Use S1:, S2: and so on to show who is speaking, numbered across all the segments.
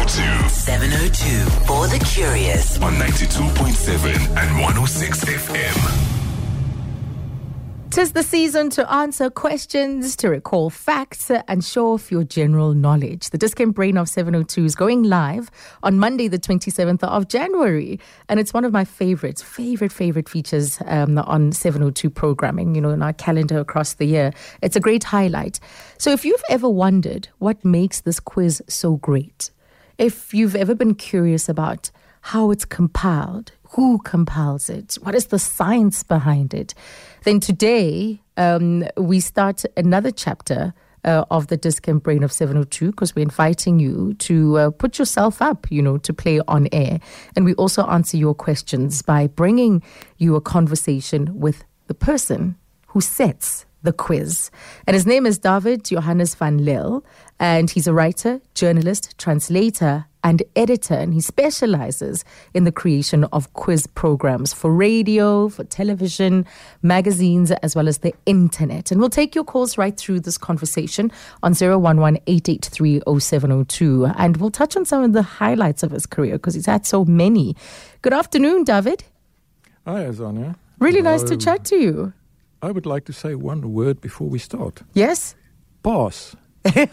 S1: 702 for the curious
S2: on 92.7 and 106 FM.
S3: 'Tis the season to answer questions, to recall facts, and show off your general knowledge. The Discount Brain of 702 is going live on Monday, the 27th of January. And it's one of my favorite features on 702 programming, in our calendar across the year. It's a great highlight. So if you've ever wondered what makes this quiz so great, if you've ever been curious about how it's compiled, who compiles it, what is the science behind it, then today we start another chapter of the Discount Brain of 702 because we're inviting you to put yourself up, to play on air. And we also answer your questions by bringing you a conversation with the person who sets the quiz. And his name is David Johannes van Lille, and he's a writer, journalist, translator, and editor, and he specializes in the creation of quiz programs for radio, for television, magazines, as well as the internet. And we'll take your calls right through this conversation on 011-883-0702, and we'll touch on some of the highlights of his career because he's had so many. Good afternoon, David.
S4: Hi, Azania.
S3: Really nice to chat to you.
S4: I would like to say one word before we start.
S3: Yes?
S4: Pass. Did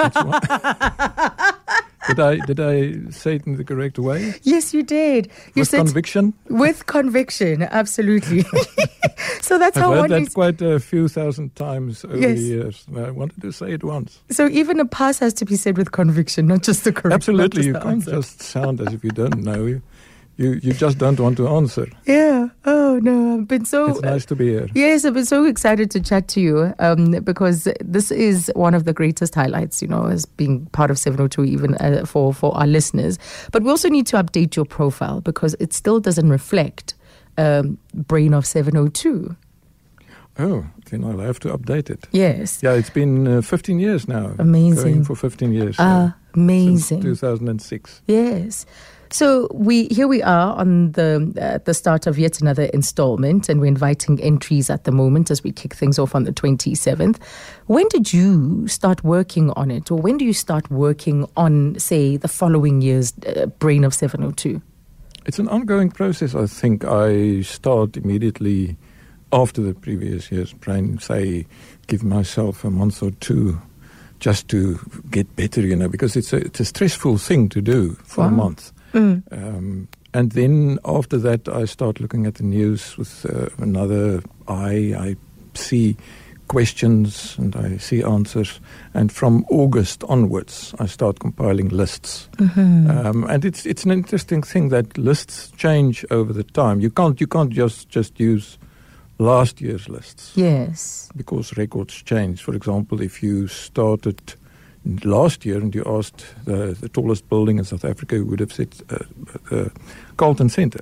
S4: I say it in the correct way?
S3: Yes, you did.
S4: With conviction?
S3: With conviction, absolutely. So that's how
S4: I've heard that quite a few thousand times over the years. I wanted to say it once.
S3: So even a pass has to be said with conviction, not just the correct.
S4: Absolutely, you can't just sound as if you don't know. You just don't want to answer.
S3: Yeah. Oh, no. I've been so...
S4: It's nice to be here.
S3: Yes, I've been so excited to chat to you because this is one of the greatest highlights, as being part of 702 even for our listeners. But we also need to update your profile because it still doesn't reflect Brain of 702.
S4: Oh, then I'll have to update it.
S3: Yes.
S4: Yeah, it's been 15 years now.
S3: Amazing.
S4: Going for 15 years.
S3: Amazing.
S4: Since 2006.
S3: Yes. So here we are on the start of yet another installment, and we're inviting entries at the moment as we kick things off on the 27th. When did you start working on it, or when do you start working on, say, the following year's Brain of 702?
S4: It's an ongoing process. I think I start immediately after the previous year's Brain, say, give myself a month or two just to get better, because it's a stressful thing to do for a month. And then after that, I start looking at the news with another eye. I see questions and I see answers. And from August onwards, I start compiling lists. And it's an interesting thing that lists change over the time. You can't just use last year's lists.
S3: Yes.
S4: Because records change. For example, if you started last year and you asked the tallest building in South Africa, you would have said Carlton Centre.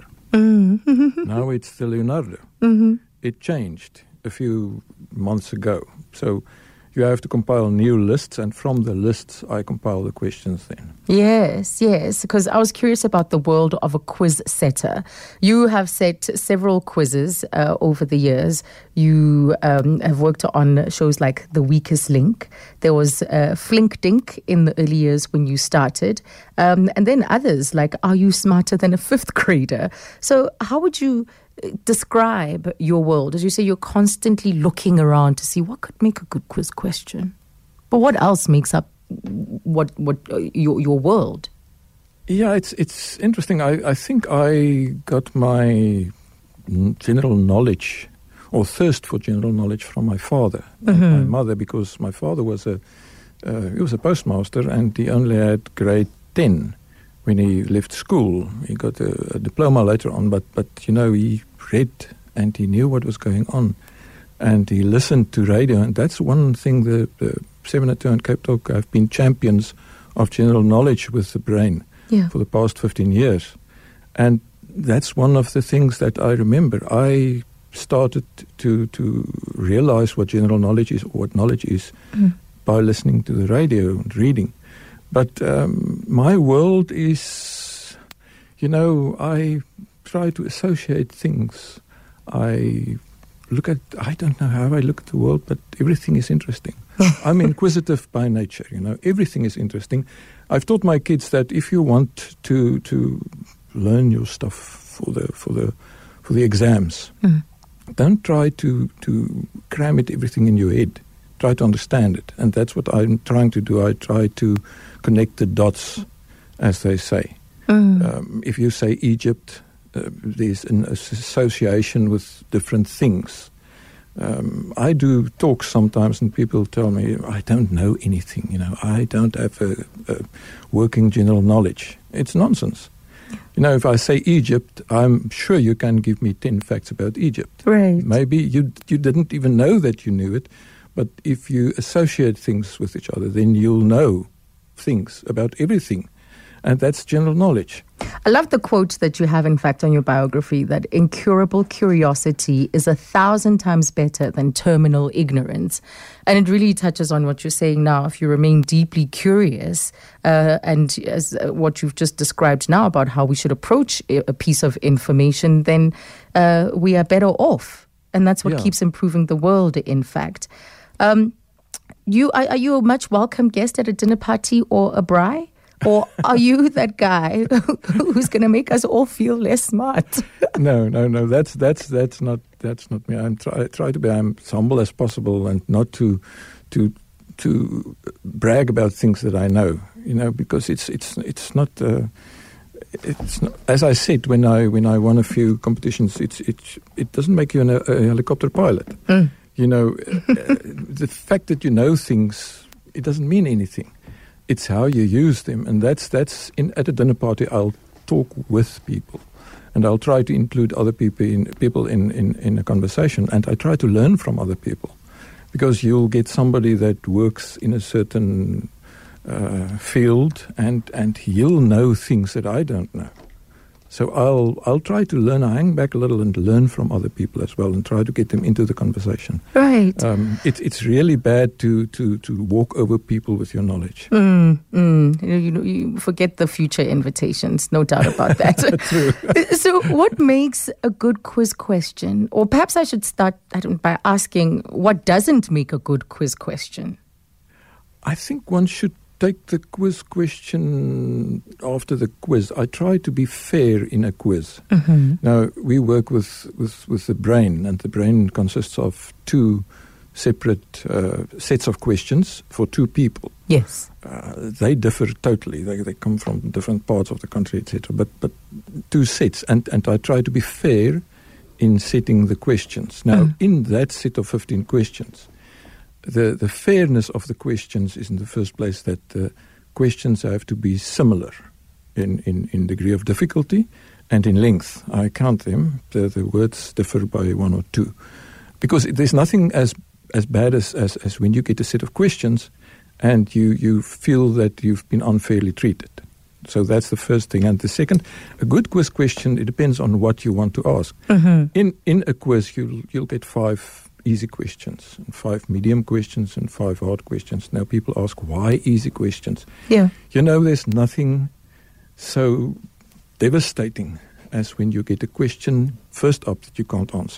S4: Now it's the Leonardo. It changed a few months ago. So you have to compile new lists, and from the lists, I compile the questions then.
S3: Yes, because I was curious about the world of a quiz setter. You have set several quizzes over the years. You have worked on shows like The Weakest Link. There was Flink Dink in the early years when you started. And then others like Are You Smarter Than a Fifth Grader? So how would you describe your world? As you say, you're constantly looking around to see what could make a good quiz question. But what else makes up what your world?
S4: Yeah, it's interesting. I think I got my general knowledge or thirst for general knowledge from my father and my mother, because my father was he was a postmaster and he only had grade 10 when he left school. He got a diploma later on, but he read and he knew what was going on, and he listened to radio, and that's one thing the 702 and Cape Talk have been champions of general knowledge with the Brain for the past 15 years. And that's one of the things that I remember. I started to realize what general knowledge is, or what knowledge is, by listening to the radio and reading. But my world is, I try to associate things. I don't know how I look at the world, but everything is interesting. I'm inquisitive by nature, everything is interesting. I've taught my kids that if you want to learn your stuff for the exams, don't try to cram everything in your head. Try to understand it, and that's what I'm trying to do. I try to connect the dots, as they say. If you say Egypt, there's an association with different things. I do talks sometimes, and people tell me, I don't know anything, I don't have a working general knowledge. It's nonsense. If I say Egypt, I'm sure you can give me 10 facts about Egypt.
S3: Right.
S4: Maybe you didn't even know that you knew it, but if you associate things with each other, then you'll know things about everything. And that's general knowledge.
S3: I love the quote that you have, in fact, on your biography, that incurable curiosity is 1,000 times better than terminal ignorance. And it really touches on what you're saying now. If you remain deeply curious, and as what you've just described now about how we should approach a piece of information, then we are better off. And that's what keeps improving the world, in fact. Are you a much welcome guest at a dinner party or a braai? Or are you that guy who's going to make us all feel less smart?
S4: No. That's not me. I try to be as humble as possible and not to brag about things that I know. Because it's not. It's not, as I said when I won a few competitions. It doesn't make you a helicopter pilot. The fact that you know things, it doesn't mean anything. It's how you use them, and that's at a dinner party. I'll talk with people, and I'll try to include other people in a conversation, and I try to learn from other people, because you'll get somebody that works in a certain field, and he'll know things that I don't know. So I'll try to learn. I hang back a little and learn from other people as well, and try to get them into the conversation.
S3: Right.
S4: It's really bad to walk over people with your knowledge.
S3: You forget the future invitations, no doubt about that.
S4: True.
S3: So what makes a good quiz question? Or perhaps I should start by asking, what doesn't make a good quiz question?
S4: I think one should take the quiz question after the quiz. I try to be fair in a quiz. Now, we work with the brain, and the brain consists of two separate sets of questions for two people.
S3: Yes.
S4: They differ totally. They come from different parts of the country, etc. But two sets, and I try to be fair in setting the questions. Now, in that set of 15 questions, the fairness of the questions is in the first place that the questions have to be similar in degree of difficulty and in length. I count them. The words differ by one or two. Because there's nothing as bad as when you get a set of questions and you feel that you've been unfairly treated. So that's the first thing. And the second, a good quiz question, it depends on what you want to ask. In a quiz, you'll get 5 easy questions, and 5 medium questions, and 5 hard questions. Now people ask, why easy questions?
S3: Yeah.
S4: There's nothing so devastating as when you get a question first up that you can't answer.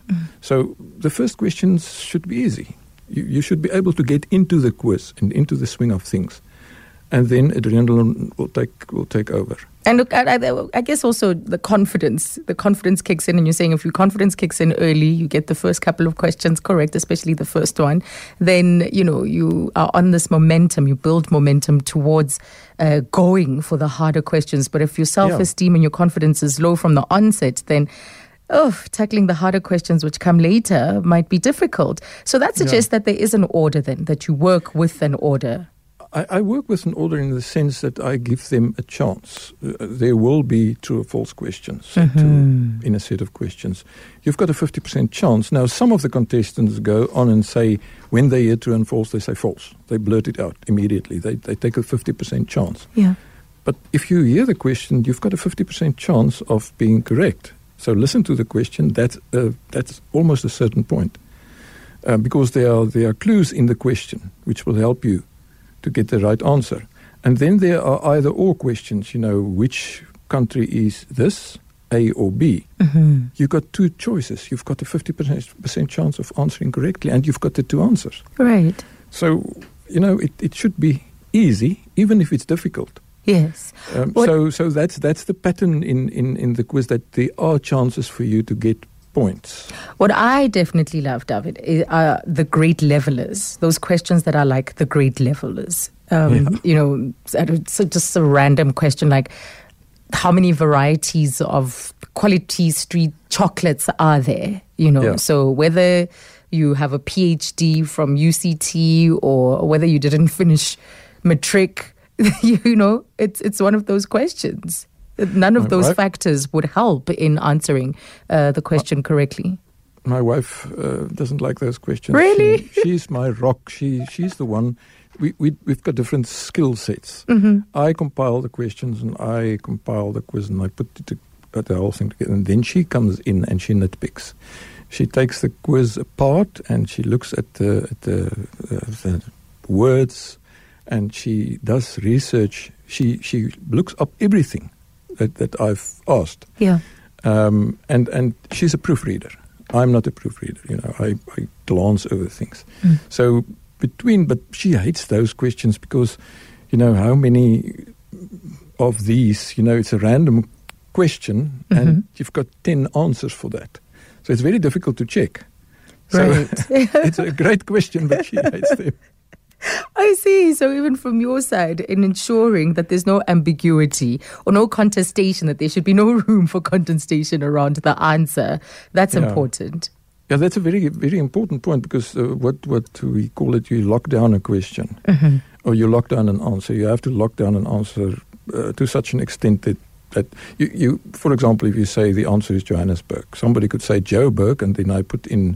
S4: So the first questions should be easy. You should be able to get into the quiz and into the swing of things. And then adrenaline will take over.
S3: And look, I guess also the confidence kicks in, and you're saying if your confidence kicks in early, you get the first couple of questions correct, especially the first one, then, you are on this momentum, you build momentum towards going for the harder questions. But if your self-esteem and your confidence is low from the onset, then tackling the harder questions which come later might be difficult. So that suggests that there is an order then, that you work with an order.
S4: I work with an order in the sense that I give them a chance. There will be true or false questions in a set of questions. You've got a 50% chance. Now, some of the contestants go on and say, when they hear true and false, they say false. They blurt it out immediately. They take a 50% chance.
S3: Yeah.
S4: But if you hear the question, you've got a 50% chance of being correct. So listen to the question. That's almost a certain point. Because there are clues in the question which will help you to get the right answer. And then there are either or questions, which country is this, A or B? You've got 2 choices. You've got a 50% chance of answering correctly, and you've got the 2 answers.
S3: Right.
S4: So, it should be easy, even if it's difficult.
S3: Yes.
S4: So that's the pattern in the quiz, that there are chances for you to get points.
S3: What I definitely love, David, are the grade levelers. Those questions that are like the grade levelers. So just a random question like, how many varieties of quality street chocolates are there? So whether you have a PhD from UCT or whether you didn't finish matric, it's one of those questions. None of those factors would help in answering the question correctly.
S4: My wife doesn't like those questions.
S3: Really?
S4: She's my rock. She's the one. We've got different skill sets.
S3: Mm-hmm.
S4: I compile the questions and I compile the quiz and I put the whole thing together. And then she comes in and she nitpicks. She takes the quiz apart and she looks at the words and she does research. She looks up everything that I've asked.
S3: Yeah.
S4: And she's a proofreader. I'm not a proofreader. I glance over things. So but she hates those questions because, how many of these, it's a random question and you've got 10 answers for that. So it's very difficult to check.
S3: Right.
S4: So it's a great question, but she hates them.
S3: I see. So even from your side, in ensuring that there's no ambiguity or no contestation, that there should be no room for contestation around the answer, that's important.
S4: Yeah, that's a very, very important point because what we call it, you lock down a question or you lock down an answer. You have to lock down an answer to such an extent that you, for example, if you say the answer is Johannesburg, somebody could say Joburg, and then I put in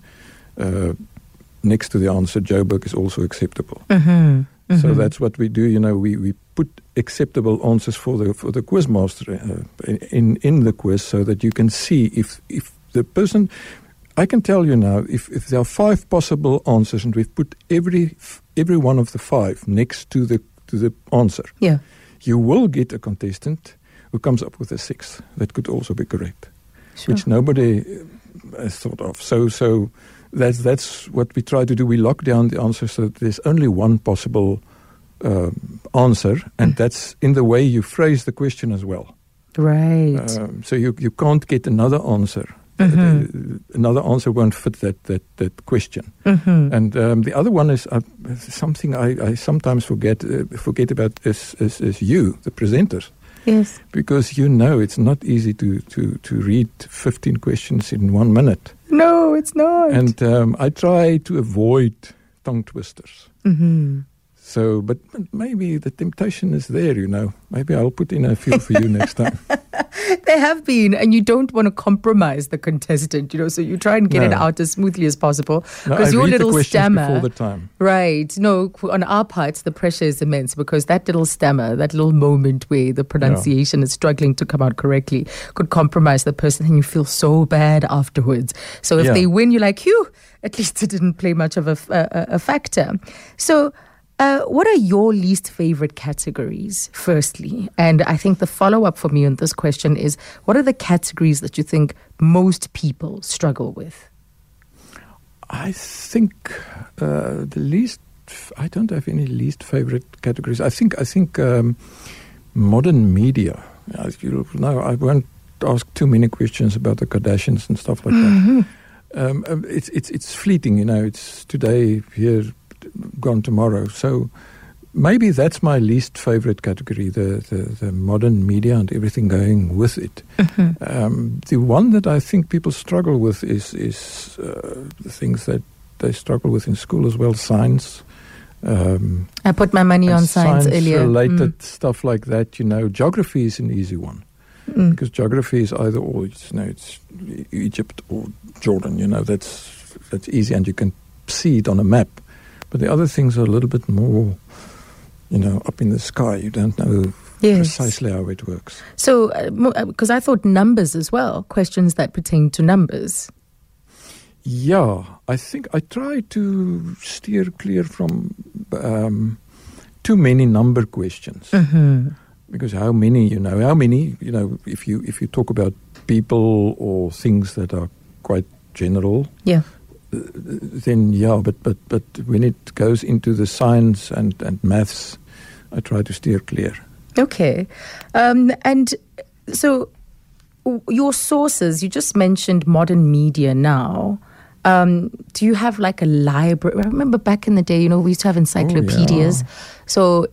S4: next to the answer, Joburg is also acceptable. So that's what we do. We put acceptable answers for the quizmaster in the quiz, so that you can see if the person. I can tell you now, if there are 5 possible answers, and we've put every one of the 5 next to the answer, you will get a contestant who comes up with a 6th that could also be correct, which nobody has thought of. So that's what we try to do. We lock down the answer so that there's only one possible answer, and that's in the way you phrase the question as well.
S3: Right.
S4: So you can't get another answer. Another answer won't fit that question. And the other one is something I sometimes forget about is you, the presenters.
S3: Yes.
S4: Because it's not easy to read 15 questions in 1 minute.
S3: No, it's not.
S4: And I try to avoid tongue twisters. So, but maybe the temptation is there, Maybe I'll put in a few for you next time.
S3: There have been, and you don't want to compromise the contestant, so you try and get it out as smoothly as possible. Because your little stammer,
S4: before the time.
S3: Right? No, on our part, the pressure is immense because that little stammer, that little moment where the pronunciation is struggling to come out correctly, could compromise the person, and you feel so bad afterwards. So if they win, you're like, phew, at least it didn't play much of a factor. So. What are your least favorite categories, firstly? And I think the follow-up for me on this question is, what are the categories that you think most people struggle with?
S4: I think I don't have any least favorite categories. I think modern media. I won't ask too many questions about the Kardashians and stuff like that. It's fleeting, it's today, here, gone tomorrow. So maybe that's my least favorite category, the modern media and everything going with it. The one that I think people struggle with is the things that they struggle with in school as well, science.
S3: I put my money on science earlier.
S4: Related stuff like that, Geography is an easy one. Because geography is either or, it's Egypt or Jordan, that's easy and you can see it on a map. But the other things are a little bit more, up in the sky. You don't know precisely how it works. So,
S3: because I thought numbers as well, questions that pertain to numbers.
S4: Yeah, I think I try to steer clear from too many number questions. Because how many, if you talk about people or things that are quite general.
S3: Yeah.
S4: Then but when it goes into the science and maths, I try to steer clear.
S3: Okay. And so your sources, you just mentioned modern media now. Do you have like a library? I remember back in the day, we used to have encyclopedias.
S4: Oh, yeah.
S3: So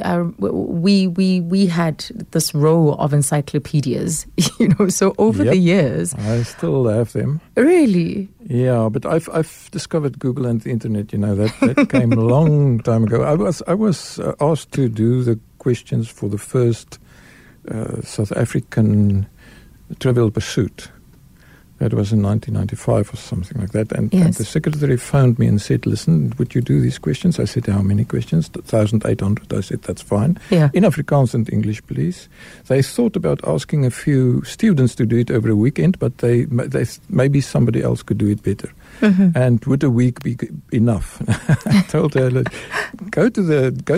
S3: we had this row of encyclopedias, so over the years.
S4: I still have them.
S3: Really?
S4: Yeah, but I've discovered Google and the internet, that came a long time ago. I was asked to do the questions for the first South African Trivial Pursuit. That was in 1995 or something like that. And the secretary phoned me and said, listen, would you do these questions? I said, how many questions? 1,800. I said, that's fine.
S3: Yeah.
S4: In Afrikaans and English, please. They thought about asking a few students to do it over a weekend, but they maybe somebody else could do it better. Mm-hmm. And would a week be enough? I told her, look, go to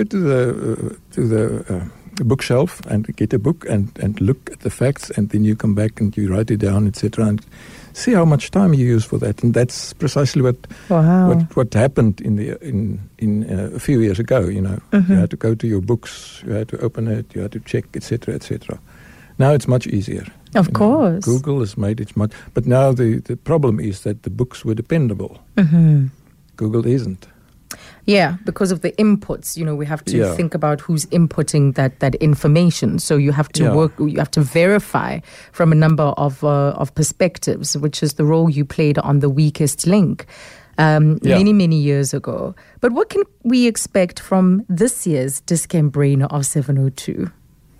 S4: the bookshelf and get a book and look at the facts, and then you come back and you write it down, etc., and see how much time you use for that. And that's precisely what happened in a few years ago. Mm-hmm. You had to go to your books, you had to open it, you had to check, etc., etc. Now it's much easier.
S3: Of course,
S4: Google has made it much. But now the problem is that the books were dependable.
S3: Mm-hmm.
S4: Google isn't.
S3: Yeah, because of the inputs, we have to think about who's inputting that information. So you have to you have to verify from a number of perspectives, which is the role you played on The Weakest Link many, many years ago. But what can we expect from this year's Dis-Chem Brain of 702?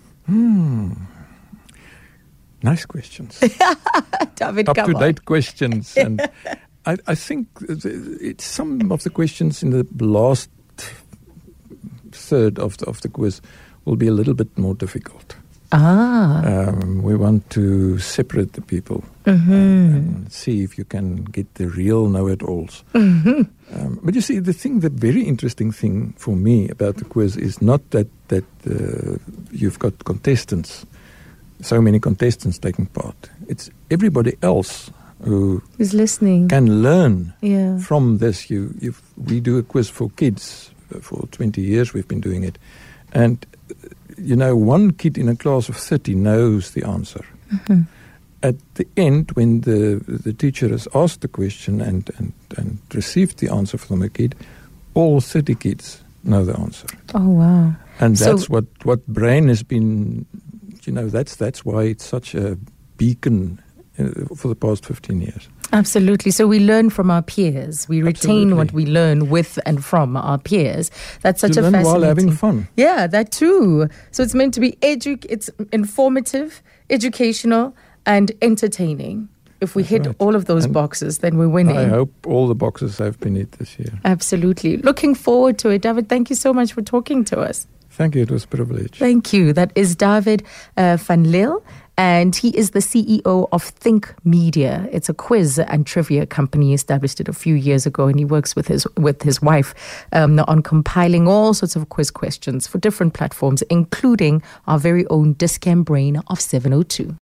S4: Nice questions.
S3: David,
S4: up-to-date questions. And I think some of the questions in the last third of the quiz will be a little bit more difficult. We want to separate the people and see if you can get the real know-it-alls. Mm-hmm. But you see, the very interesting thing for me about the quiz is not that you've got contestants, so many contestants taking part. It's everybody else who's listening can learn from this. We do a quiz for kids for 20 years. We've been doing it, and one kid in a class of 30 knows the answer. Mm-hmm. At the end, when the teacher has asked the question and received the answer from a kid, all 30 kids know the answer.
S3: Oh wow!
S4: And that's what Brain has been. That's why it's such a beacon for the past 15 years.
S3: Absolutely. So we learn from our peers. We retain what we learn with and from our peers. That's such a fascinating...
S4: while having fun.
S3: Yeah, that too. So it's meant to be it's informative, educational, and entertaining. If we hit all of those boxes, then we're winning.
S4: I hope all the boxes have been hit this year.
S3: Absolutely. Looking forward to it. David, thank you so much for talking to us.
S4: Thank you. It was a privilege.
S3: Thank you. That is David van Lille. And he is the CEO of Think Media. It's a quiz and trivia company. He established it a few years ago, and he works with his wife on compiling all sorts of quiz questions for different platforms, including our very own Dis-Chem Brain of 702.